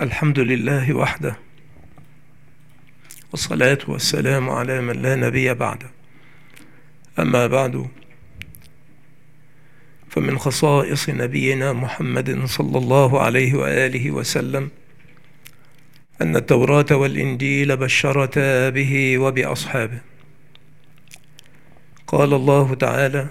الحمد لله وحده، والصلاة والسلام على من لا نبي بعده. أما بعد، فمن خصائص نبينا محمد صلى الله عليه وآله وسلم أن التوراة والإنجيل بشرتا به وبأصحابه. قال الله تعالى: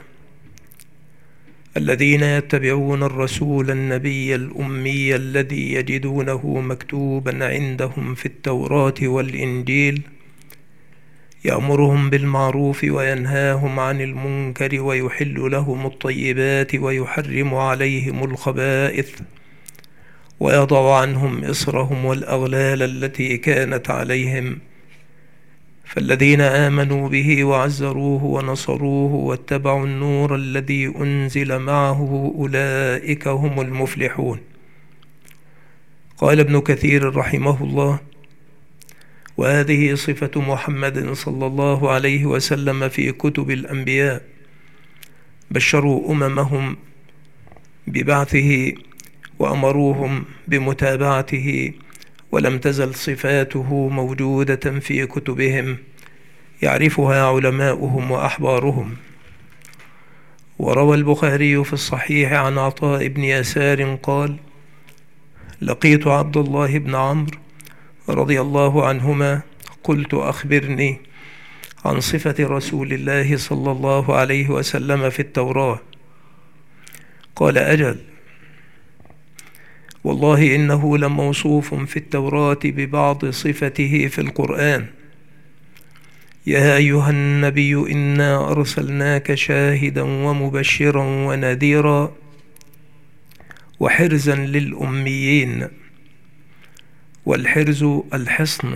الذين يتبعون الرسول النبي الأمي الذي يجدونه مكتوبا عندهم في التوراة والإنجيل يأمرهم بالمعروف وينهاهم عن المنكر ويحل لهم الطيبات ويحرم عليهم الخبائث ويضع عنهم إصرهم والأغلال التي كانت عليهم. فالذين آمنوا به وعزروه ونصروه واتبعوا النور الذي أنزل معه أولئك هم المفلحون. قال ابن كثير رحمه الله: وهذه صفة محمد صلى الله عليه وسلم في كتب الأنبياء، بشروا أممهم ببعثه وأمروهم بمتابعته، ولم تزل صفاته موجودة في كتبهم يعرفها علماؤهم وأحبارهم. وروى البخاري في الصحيح عن عطاء بن يسار قال: لقيت عبد الله بن عمرو رضي الله عنهما، قلت: أخبرني عن صفة رسول الله صلى الله عليه وسلم في التوراة. قال: أجل، والله إنه لموصوف في التوراة ببعض صفته في القرآن: يا أيها النبي إنا أرسلناك شاهدا ومبشرا ونذيرا وحرزا للأميين. والحرز الحصن.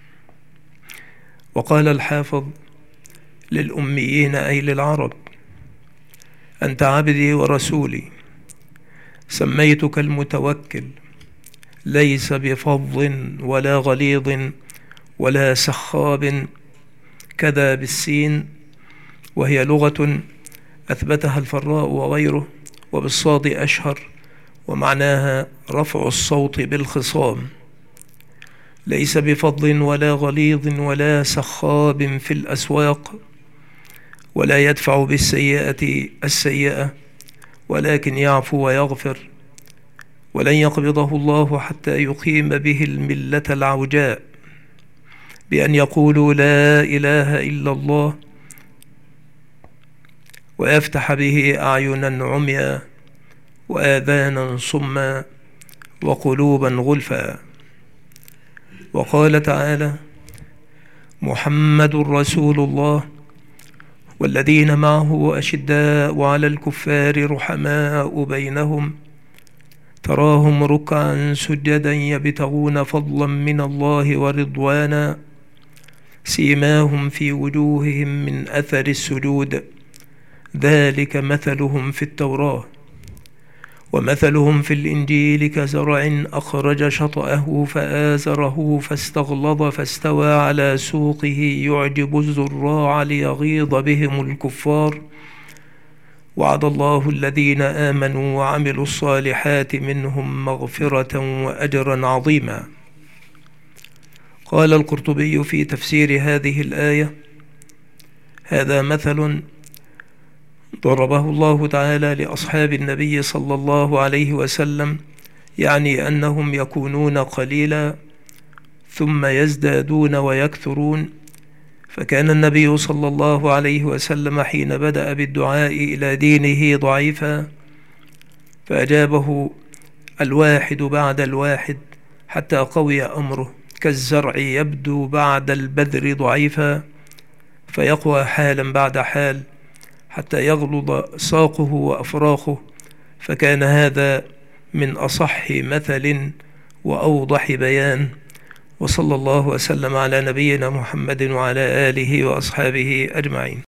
وقال الحافظ: للأميين أي للعرب: أنت عبدي ورسولي، سميتك المتوكل، ليس بفظ ولا غليظ ولا سخاب، كذا بالسين، وهي لغة أثبتها الفراء وغيره، وبالصاد أشهر، ومعناها رفع الصوت بالخصام. ليس بفظ ولا غليظ ولا سخاب في الأسواق، ولا يدفع بالسيئة السيئة، ولكن يعفو ويغفر. ولن يقبضه الله حتى يقيم به الملة العوجاء، بأن يقولوا لا إله إلا الله، ويفتح به أعينا عميا وآذانا صما وقلوبا غلفا. وقال تعالى: محمد رسول الله والذين معه أشداء على الكفار رحماء بينهم، تراهم ركعا سجدا يبتغون فضلا من الله ورضوانا، سيماهم في وجوههم من أثر السجود، ذلك مثلهم في التوراة ومثلهم في الإنجيل كزرع أخرج شطأه فآزره فاستغلظ فاستوى على سوقه يعجب الزراع ليغيظ بهم الكفار. وعد الله الذين آمنوا وعملوا الصالحات منهم مغفرة وأجرا عظيما. قال القرطبي في تفسير هذه الآية: هذا مثل ضربه الله تعالى لأصحاب النبي صلى الله عليه وسلم، يعني أنهم يكونون قليلا ثم يزدادون ويكثرون. فكان النبي صلى الله عليه وسلم حين بدأ بالدعاء إلى دينه ضعيفا، فأجابه الواحد بعد الواحد حتى قوي أمره، كالزرع يبدو بعد البذر ضعيفا، فيقوى حالا بعد حال حتى يغلظ ساقه وأفراخه. فكان هذا من أصح مثل وأوضح بيان. وصلى الله وسلم على نبينا محمد وعلى آله وأصحابه أجمعين.